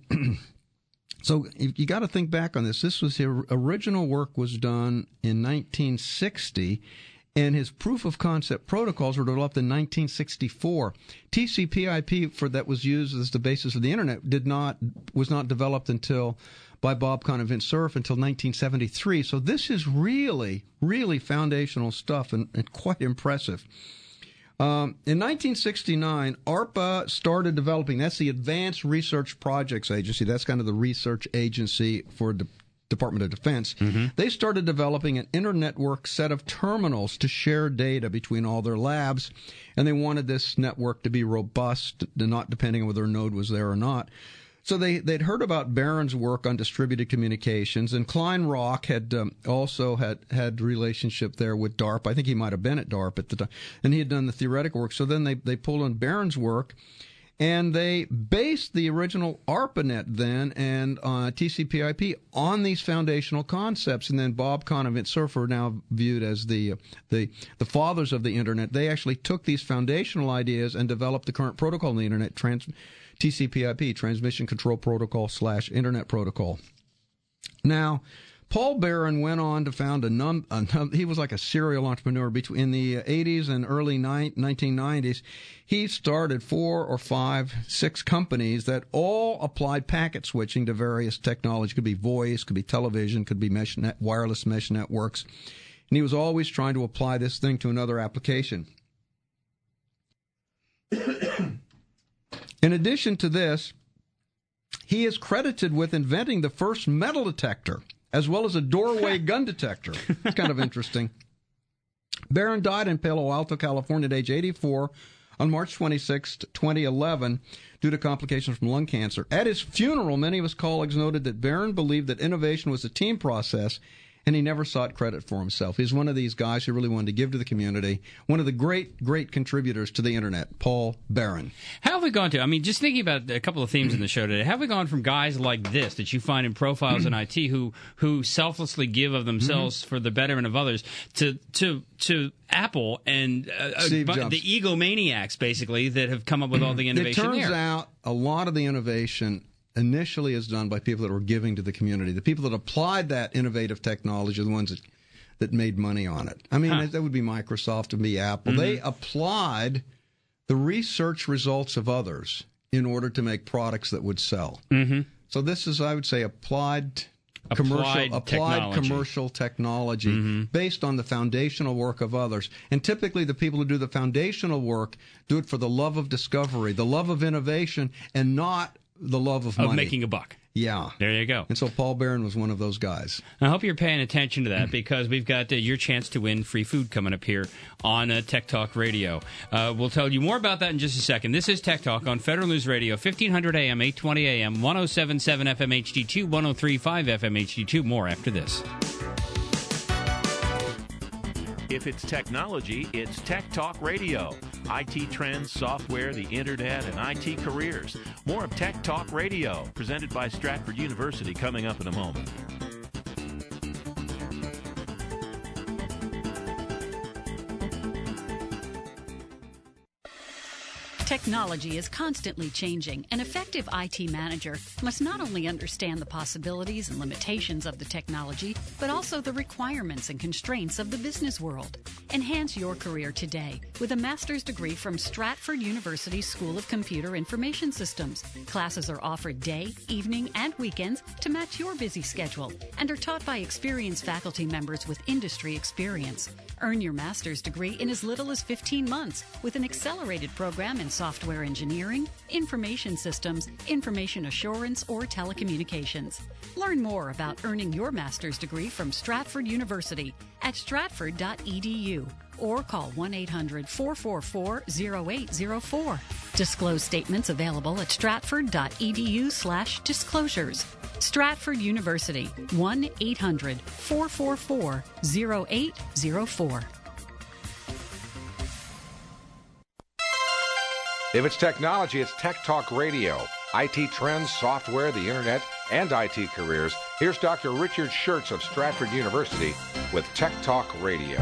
so you got to think back on this. This was his original work was done in 1960. And his proof of concept protocols were developed in 1964. TCP/IP that was used as the basis of the internet was not developed by Bob Kahn and Vint Cerf until 1973. So this is really, really foundational stuff and quite impressive. In 1969, ARPA started developing. That's the Advanced Research Projects Agency. That's kind of the research agency for Department of Defense. Mm-hmm. They started developing an internetwork set of terminals to share data between all their labs, and they wanted this network to be robust, not depending on whether a node was there or not. So they'd heard about Barron's work on distributed communications, and Kleinrock had also had relationship there with DARPA. I think he might have been at DARPA at the time, and he had done the theoretical work. So then they pulled on Barron's work. And they based the original ARPANET then and TCP/IP on these foundational concepts. And then Bob Kahn and Vint Cerf are now viewed as the fathers of the Internet. They actually took these foundational ideas and developed the current protocol in the Internet, TCP/IP, Transmission Control Protocol / Internet Protocol. Now, Paul Barron went on to found he was like a serial entrepreneur in the 80s and early 1990s. He started 4 or 5, 6 companies that all applied packet switching to various technology. Could be voice, could be television, could be wireless mesh networks. And he was always trying to apply this thing to another application. In addition to this, he is credited with inventing the first metal detector, as well as a doorway gun detector. It's kind of interesting. Barron died in Palo Alto, California at age 84 on March 26, 2011, due to complications from lung cancer. At his funeral, many of his colleagues noted that Barron believed that innovation was a team process, and he never sought credit for himself. He's one of these guys who really wanted to give to the community. One of the great, great contributors to the Internet, Paul Barron. How have we gone to, I mean, just thinking about a couple of themes in the show today, how have we gone from guys like this that you find in profiles in IT who selflessly give of themselves for the betterment of others to Apple and the egomaniacs, basically, that have come up with all the innovation there? It turns out a lot of the innovation initially is done by people that were giving to the community. The people that applied that innovative technology are the ones that made money on it. I mean, that would be Microsoft and be Apple. They applied the research results of others in order to make products that would sell. So this is, I would say, applied commercial technology based on the foundational work of others. And typically the people who do the foundational work do it for the love of discovery, the love of innovation, and not the love of money. Of making a buck. Yeah. There you go. And so Paul Barron was one of those guys. I hope you're paying attention to that, because we've got your chance to win free food coming up here on Tech Talk Radio. We'll tell you more about that in just a second. This is Tech Talk on Federal News Radio, 1500 AM, 820 AM, 107.7 FM HD2, 103.5 FM HD2. More after this. If it's technology, it's Tech Talk Radio. IT trends, software, the Internet, and IT careers. More of Tech Talk Radio, presented by Stratford University, coming up in a moment. Technology is constantly changing. An effective IT manager must not only understand the possibilities and limitations of the technology, but also the requirements and constraints of the business world. Enhance your career today with a master's degree from Stratford University School of Computer Information Systems. Classes are offered day, evening, and weekends to match your busy schedule and are taught by experienced faculty members with industry experience. Earn your master's degree in as little as 15 months with an accelerated program in software engineering, information systems, information assurance, or telecommunications. Learn more about earning your master's degree from Stratford University at stratford.edu or call 1-800-444-0804. Disclosed statements available at stratford.edu/disclosures. Stratford University, 1-800-444-0804. If it's technology, it's Tech Talk Radio. IT trends, software, the Internet, and IT careers. Here's Dr. Richard Schertz of Stratford University with Tech Talk Radio.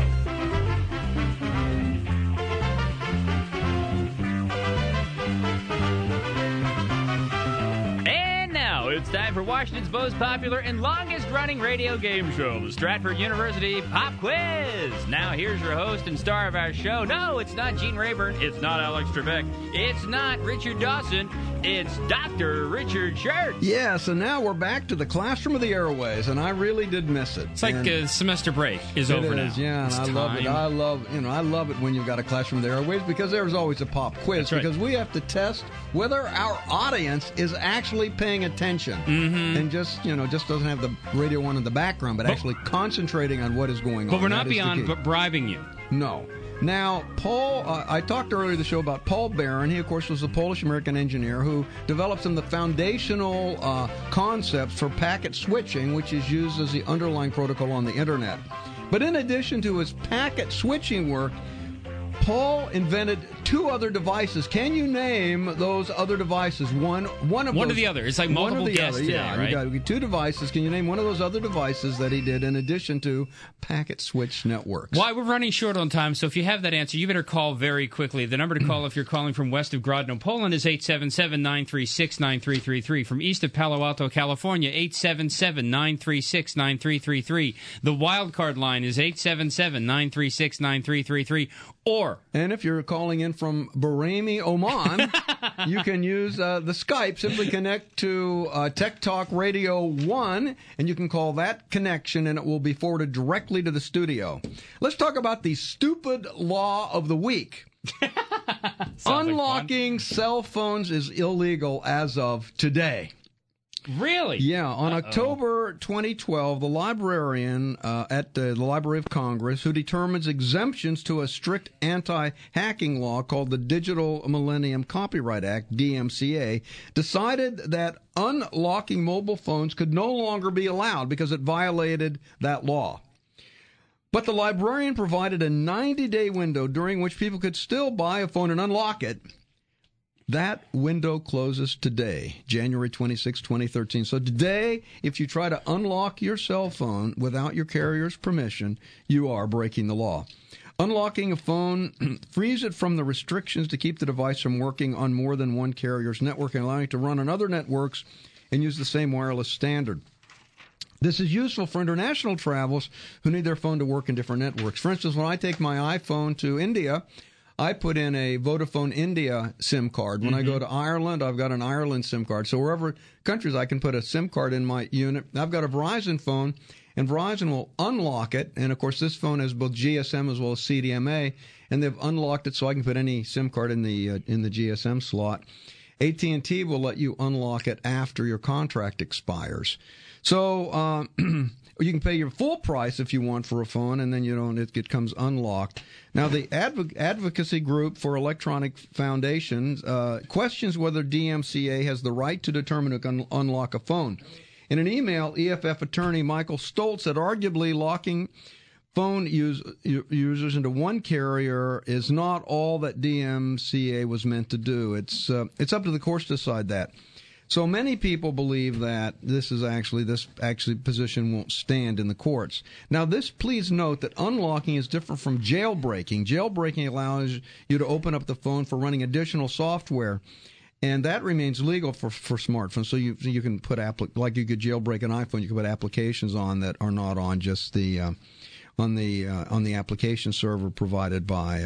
It's time for Washington's most popular and longest-running radio game show, the Stratford University Pop Quiz. Now, here's your host and star of our show. No, it's not Gene Rayburn. It's not Alex Trebek. It's not Richard Dawson. It's Dr. Richard Schertz. Yes, and now we're back to the classroom of the airways, and I really did miss it. It's like semester break is over now. Yeah, and I love it. I love it when you've got a classroom of the airways, because there's always a pop quiz. That's because we have to test whether our audience is actually paying attention and just doesn't have the radio on in the background, but actually concentrating on what is going on. But we're not beyond bribing you. No. Now, Paul, I talked earlier in the show about Paul Barron. He, of course, was a Polish-American engineer who developed some of the foundational concepts for packet switching, which is used as the underlying protocol on the Internet. But in addition to his packet switching work, Paul invented two other devices. Can you name those other devices? One of the other. It's like multiple guests today, yeah, right? You got two devices. Can you name one of those other devices that he did in addition to packet switch networks? Why, we're running short on time, so if you have that answer, you better call very quickly. The number to call if you're calling from west of Grodno, Poland is 877-936-9333. From east of Palo Alto, California, 877-936-9333. The wildcard line is 877-936-9333. And if you're calling in from Bahrain, Oman, you can use the Skype. Simply connect to Tech Talk Radio 1, and you can call that connection, and it will be forwarded directly to the studio. Let's talk about the stupid law of the week. Unlocking cell phones is illegal as of today. Really? Yeah. On October 2012, the librarian at the Library of Congress, who determines exemptions to a strict anti-hacking law called the Digital Millennium Copyright Act, DMCA, decided that unlocking mobile phones could no longer be allowed because it violated that law. But the librarian provided a 90-day window during which people could still buy a phone and unlock it. That window closes today, January 26, 2013. So today, if you try to unlock your cell phone without your carrier's permission, you are breaking the law. Unlocking a phone frees it from the restrictions to keep the device from working on more than one carrier's network and allowing it to run on other networks and use the same wireless standard. This is useful for international travelers who need their phone to work in different networks. For instance, when I take my iPhone to India, I put in a Vodafone India SIM card. When I go to Ireland, I've got an Ireland SIM card. So wherever countries, I can put a SIM card in my unit. I've got a Verizon phone, and Verizon will unlock it. And, of course, this phone has both GSM as well as CDMA, and they've unlocked it so I can put any SIM card in the GSM slot. AT&T will let you unlock it after your contract expires. So you can pay your full price if you want for a phone, and then it comes unlocked. Now, the Advocacy Group for Electronic Foundations questions whether DMCA has the right to determine who can unlock a phone. In an email, EFF attorney Michael Stoltz said arguably locking phone users into one carrier is not all that DMCA was meant to do. It's up to the courts to decide that. So many people believe that this position won't stand in the courts. Now, please note that unlocking is different from jailbreaking. Jailbreaking allows you to open up the phone for running additional software, and that remains legal for smartphones. So you can put like you could jailbreak an iPhone, you can put applications on that are not on just the on the application server provided by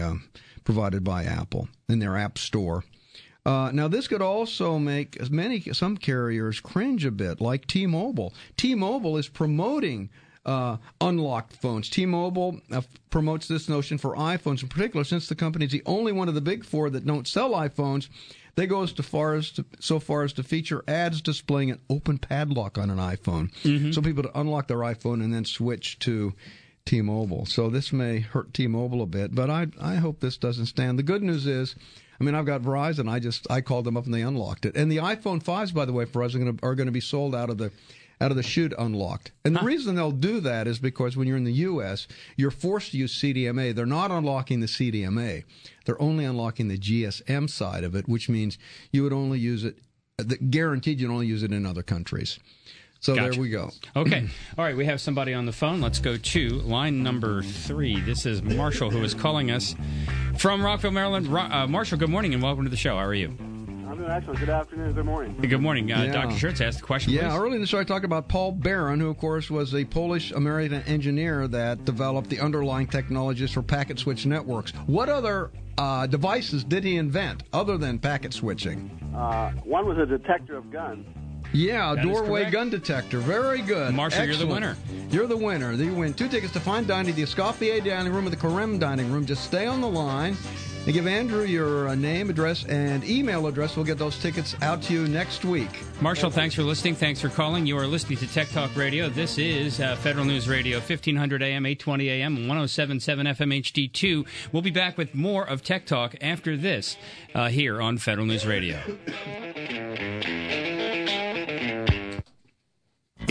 Apple in their App Store. Now, this could also make some carriers cringe a bit, like T-Mobile. T-Mobile is promoting unlocked phones. T-Mobile promotes this notion for iPhones in particular, since the company is the only one of the big four that don't sell iPhones. They go so far as to feature ads displaying an open padlock on an iPhone, so people to unlock their iPhone and then switch to T-Mobile. So this may hurt T-Mobile a bit, but I hope this doesn't stand. The good news is, I've got Verizon. I called them up and they unlocked it. And the iPhone 5s, by the way, Verizon are going to be sold out of the chute unlocked. And the reason they'll do that is because when you're in the U.S., you're forced to use CDMA. They're not unlocking the CDMA. They're only unlocking the GSM side of it, which means you would only use it, guaranteed you'd only use it in other countries. So There we go. Okay. All right, we have somebody on the phone. Let's go to line number 3. This is Marshall, who is calling us from Rockville, Maryland. Marshall, good morning and welcome to the show. How are you? I'm doing excellent. Good afternoon. Good morning. Good morning. Dr. Schertz, ask the question, please. Yeah, early in the show I talked about Paul Baran, who, of course, was a Polish-American engineer that developed the underlying technologies for packet switch networks. What other devices did he invent other than packet switching? One was a detector of guns. Yeah, doorway gun detector. Very good. Marshall, excellent. You're the winner. You're the winner. You win 2 tickets to Fine Dining, the Escoffier Dining Room, and the Carême Dining Room. Just stay on the line and give Andrew your name, address, and email address. We'll get those tickets out to you next week. Marshall, thanks for listening. Thanks for calling. You are listening to Tech Talk Radio. This is Federal News Radio, 1500 AM, 820 AM, 107.7 FM HD2. We'll be back with more of Tech Talk after this here on Federal News Radio.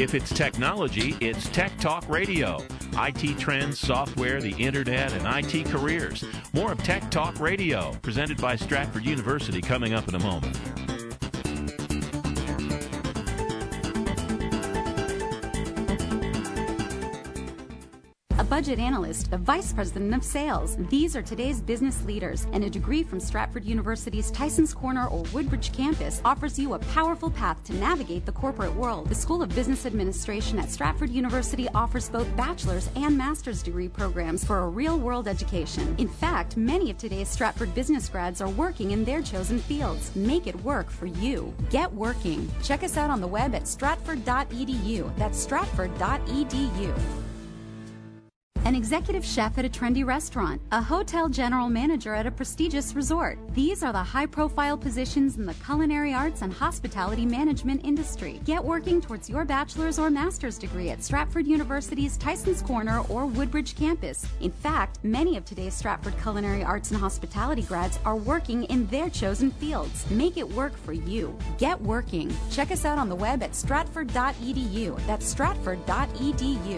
If it's technology, it's Tech Talk Radio. IT trends, software, the internet, and IT careers. More of Tech Talk Radio, presented by Stratford University, coming up in a moment. A budget analyst, a vice president of sales. These are today's business leaders, and a degree from Stratford University's Tysons Corner or Woodbridge campus offers you a powerful path to navigate the corporate world. The School of Business Administration at Stratford University offers both bachelor's and master's degree programs for a real-world education. In fact, many of today's Stratford business grads are working in their chosen fields. Make it work for you. Get working. Check us out on the web at stratford.edu. That's stratford.edu. An executive chef at a trendy restaurant, a hotel general manager at a prestigious resort. These are the high-profile positions in the culinary arts and hospitality management industry. Get working towards your bachelor's or master's degree at Stratford University's Tysons Corner or Woodbridge campus. In fact, many of today's Stratford culinary arts and hospitality grads are working in their chosen fields. Make it work for you. Get working. Check us out on the web at stratford.edu. That's stratford.edu.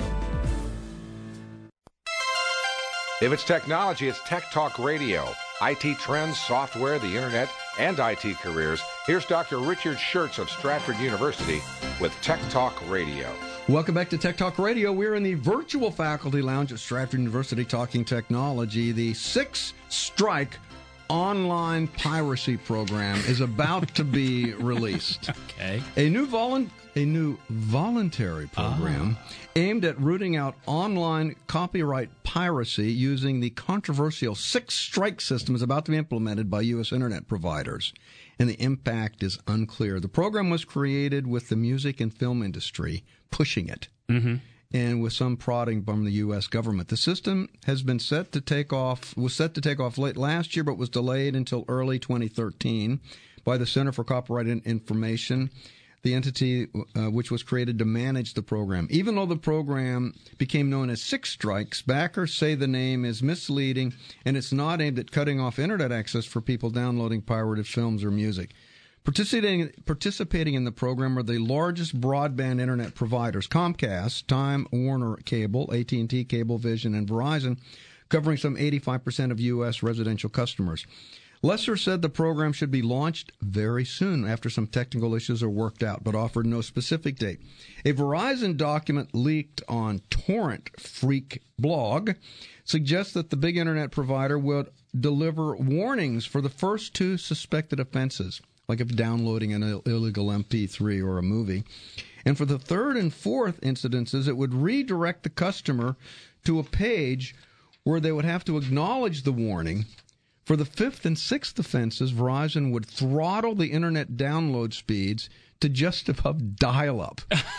If it's technology, it's Tech Talk Radio. IT trends, software, the internet, and IT careers. Here's Dr. Richard Schertz of Stratford University with Tech Talk Radio. Welcome back to Tech Talk Radio. We're in the virtual faculty lounge at Stratford University talking technology. The Six-Strike online piracy program is about to be released. Okay. A new voluntary program aimed at rooting out online copyright piracy using the controversial Six-Strike system is about to be implemented by U.S. internet providers, and the impact is unclear. The program was created with the music and film industry pushing it, and with some prodding from the U.S. government. The system was set to take off late last year, but was delayed until early 2013 by the Center for Copyright Information, the entity which was created to manage the program. Even though the program became known as Six Strikes, backers say the name is misleading and it's not aimed at cutting off internet access for people downloading pirated films or music. Participating in the program are the largest broadband internet providers: Comcast, Time Warner Cable, AT&T, Cablevision, and Verizon, covering some 85% of U.S. residential customers. Lesser said the program should be launched very soon after some technical issues are worked out, but offered no specific date. A Verizon document leaked on Torrent Freak blog suggests that the big internet provider would deliver warnings for the first two suspected offenses, like if downloading an illegal MP3 or a movie. And for the third and fourth incidences, it would redirect the customer to a page where they would have to acknowledge the warning. For the fifth and sixth offenses, Verizon would throttle the internet download speeds to just above dial-up.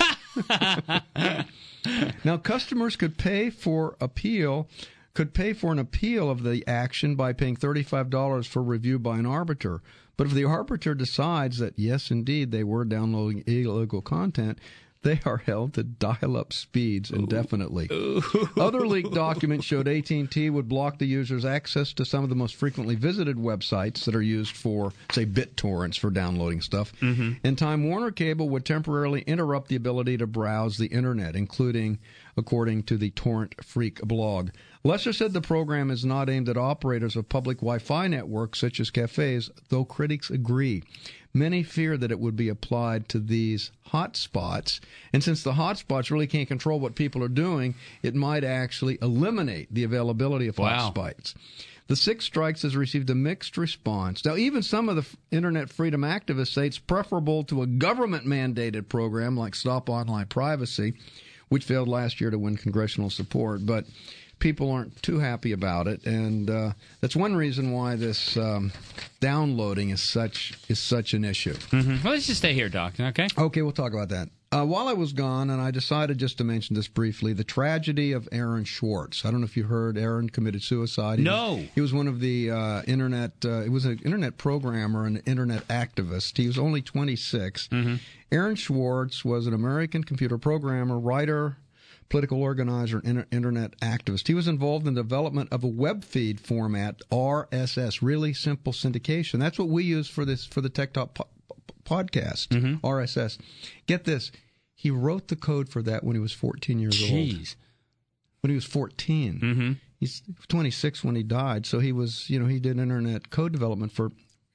Now, customers could pay for an appeal of the action by paying $35 for review by an arbiter. But if the arbiter decides that, yes, indeed, they were downloading illegal content, they are held to dial-up speeds indefinitely. Other leaked documents showed AT&T would block the user's access to some of the most frequently visited websites that are used for, say, BitTorrents for downloading stuff. And Time Warner Cable would temporarily interrupt the ability to browse the internet, including, according to the Torrent Freak blog. Lesser said the program is not aimed at operators of public Wi-Fi networks such as cafes, though critics agree. Many fear that it would be applied to these hotspots, and since the hotspots really can't control what people are doing, it might actually eliminate the availability of hotspots. The Six Strikes has received a mixed response. Now, even some of the internet freedom activists say it's preferable to a government-mandated program like Stop Online Privacy, which failed last year to win congressional support, but people aren't too happy about it, and that's one reason why this downloading is such an issue. Well, let's just stay here, Doc, okay? Okay, we'll talk about that. While I was gone, and I decided just to mention this briefly, the tragedy of Aaron Swartz. I don't know if you heard, Aaron committed suicide. He was one of the it was an internet programmer and internet activist. He was only 26. Aaron Swartz was an American computer programmer, writer, political organizer, and internet activist. He was involved in the development of a web feed format, RSS, really simple syndication. That's what we use for the Tech Talk podcast, RSS. Get this. He wrote the code for that when he was 14 years old. Jeez. When he was 14. Mm-hmm. He's 26 when he died, so he was, he did internet code development for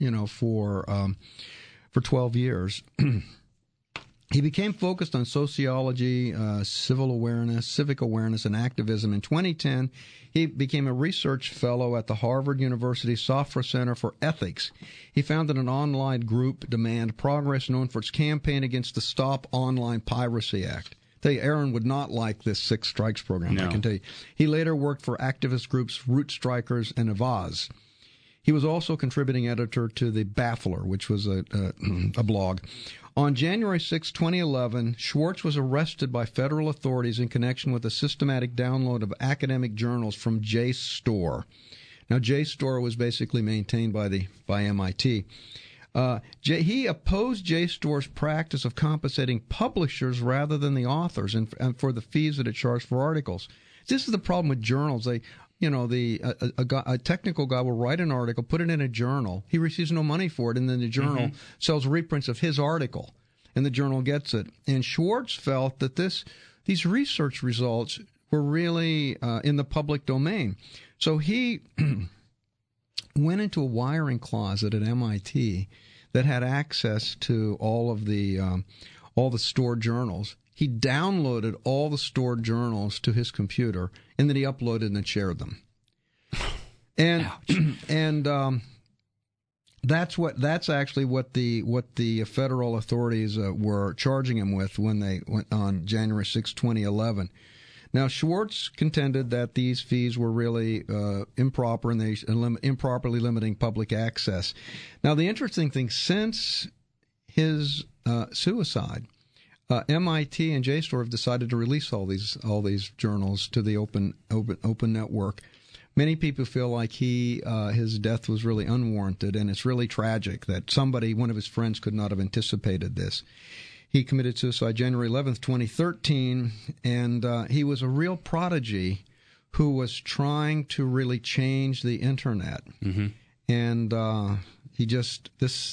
12 years. He became focused on sociology, civic awareness, and activism. In 2010, he became a research fellow at the Harvard University Software Center for Ethics. He founded an online group, Demand Progress, known for its campaign against the Stop Online Piracy Act. I tell you, Aaron would not like this Six Strikes program, no. I can tell you. He later worked for activist groups Root Strikers and Avaz. He was also contributing editor to The Baffler, which was a blog. On January 6, 2011, Schwartz was arrested by federal authorities in connection with a systematic download of academic journals from JSTOR. Now, JSTOR was basically maintained by MIT. He opposed JSTOR's practice of compensating publishers rather than the authors and for the fees that it charged for articles. This is the problem with journals. A technical guy will write an article, put it in a journal. He receives no money for it, and then the journal sells reprints of his article, and the journal gets it. And Schwartz felt that these research results were really in the public domain. So he went into a wiring closet at MIT that had access to all the stored journals. He downloaded all the stored journals to his computer, and then he uploaded and shared them. And that's actually what the federal authorities were charging him with when they went on January 6, 2011. Now, Schwartz contended that these fees were really improper and they improperly limiting public access. Now, the interesting thing, since his suicide, MIT and JSTOR have decided to release all these journals to the open network. Many people feel like his death was really unwarranted, and it's really tragic that one of his friends, could not have anticipated this. He committed suicide January 11th, 2013, and he was a real prodigy who was trying to really change the internet. Mm-hmm. And he just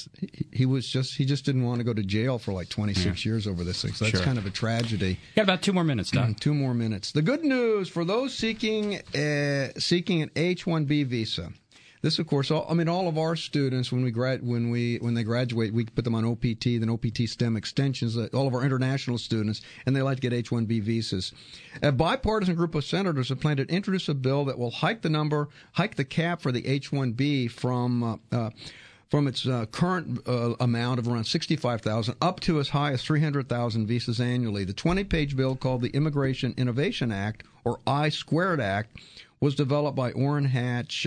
didn't want to go to jail for like 26 years over this thing. So that's kind of a tragedy. Got about 2 more minutes, Doc. 2 more minutes. The good news for those seeking an H-1B visa. This, of course, all of our students, when they graduate, we put them on OPT, then OPT STEM extensions, all of our international students, and they like to get H-1B visas. A bipartisan group of senators have planned to introduce a bill that will hike the cap for the H-1B from its current amount of around 65,000 up to as high as 300,000 visas annually. The 20-page bill, called the Immigration Innovation Act, or I-Squared Act, was developed by Orrin Hatch,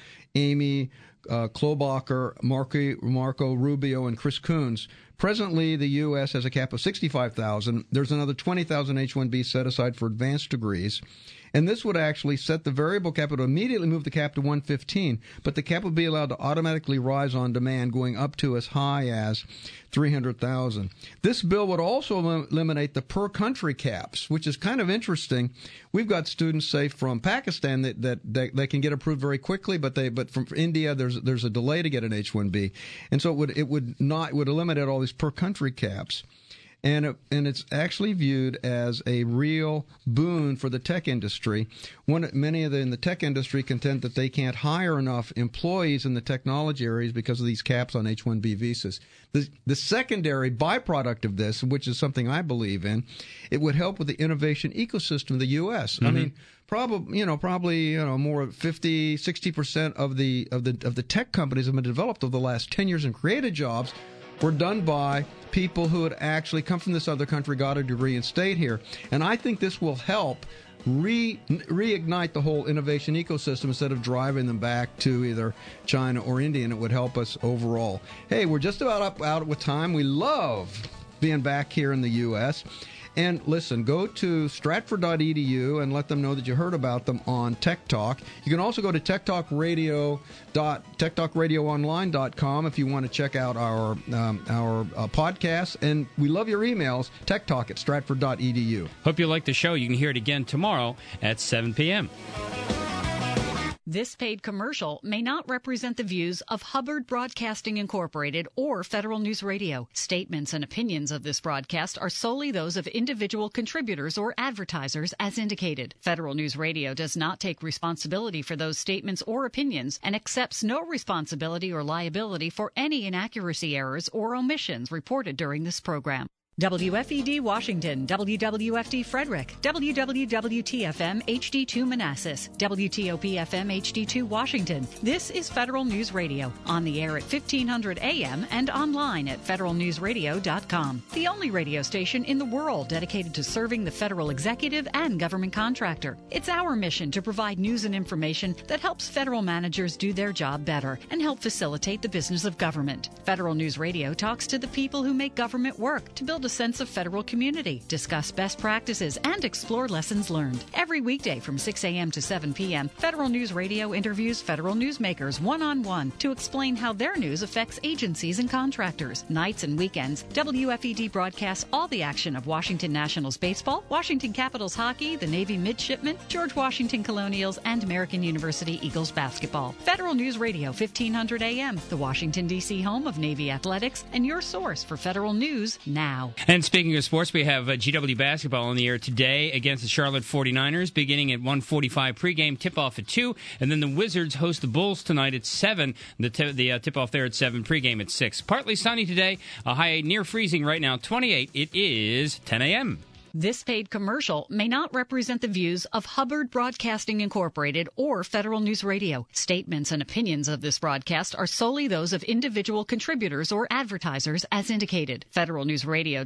Amy Klobuchar, Marco Rubio, and Chris Coons. Presently, the U.S. has a cap of 65,000. There's another 20,000 H-1B set aside for advanced degrees. And this would actually set the variable cap. It would immediately move the cap to 115, but the cap would be allowed to automatically rise on demand, going up to as high as 300,000. This bill would also eliminate the per-country caps, which is kind of interesting. We've got students, say, from Pakistan that they can get approved very quickly, but from India there's a delay to get an H-1B, and so it would eliminate all these per-country caps. And it's actually viewed as a real boon for the tech industry. Many in the tech industry contend that they can't hire enough employees in the technology areas because of these caps on H-1B visas. The secondary byproduct of this, which is something I believe in, it would help with the innovation ecosystem of the U.S. Mm-hmm. I mean, probably more 50-60% of the tech companies have been developed over the last 10 years and created jobs were done by people who had actually come from this other country, got a degree, and stayed here. And I think this will help reignite the whole innovation ecosystem instead of driving them back to either China or India, and it would help us overall. Hey, we're just about out with time. We love being back here in the U.S., and listen, go to stratford.edu and let them know that you heard about them on Tech Talk. You can also go to techtalkradioonline.com if you want to check out our podcast. And we love your emails, techtalk@stratford.edu. Hope you like the show. You can hear it again tomorrow at 7 p.m. This paid commercial may not represent the views of Hubbard Broadcasting Incorporated or Federal News Radio. Statements and opinions of this broadcast are solely those of individual contributors or advertisers as indicated. Federal News Radio does not take responsibility for those statements or opinions and accepts no responsibility or liability for any inaccuracy, errors, or omissions reported during this program. WFED Washington, WWFD Frederick, WWWT-FM HD2 Manassas, WTOP-FM HD2 Washington. This is Federal News Radio, on the air at 1500 AM and online at federalnewsradio.com. The only radio station in the world dedicated to serving the federal executive and government contractor. It's our mission to provide news and information that helps federal managers do their job better and help facilitate the business of government. Federal News Radio talks to the people who make government work to build a sense of federal community, discuss best practices, and explore lessons learned. Every weekday from 6 a.m. to 7 p.m., Federal News Radio interviews federal newsmakers one-on-one to explain how their news affects agencies and contractors. Nights and weekends, WFED broadcasts all the action of Washington Nationals baseball, Washington Capitals hockey, the Navy midshipmen, George Washington Colonials, and American University Eagles basketball. Federal News Radio, 1500 a.m., the Washington, D.C. home of Navy athletics, and your source for federal news now. And speaking of sports, we have GW basketball on the air today against the Charlotte 49ers, beginning at 1:45 pregame, tip-off at 2, and then the Wizards host the Bulls tonight at 7. The tip-off there at 7, pregame at 6. Partly sunny today, a high near freezing right now, 28. It is 10 a.m. This paid commercial may not represent the views of Hubbard Broadcasting Incorporated or Federal News Radio. Statements and opinions of this broadcast are solely those of individual contributors or advertisers as indicated. Federal News Radio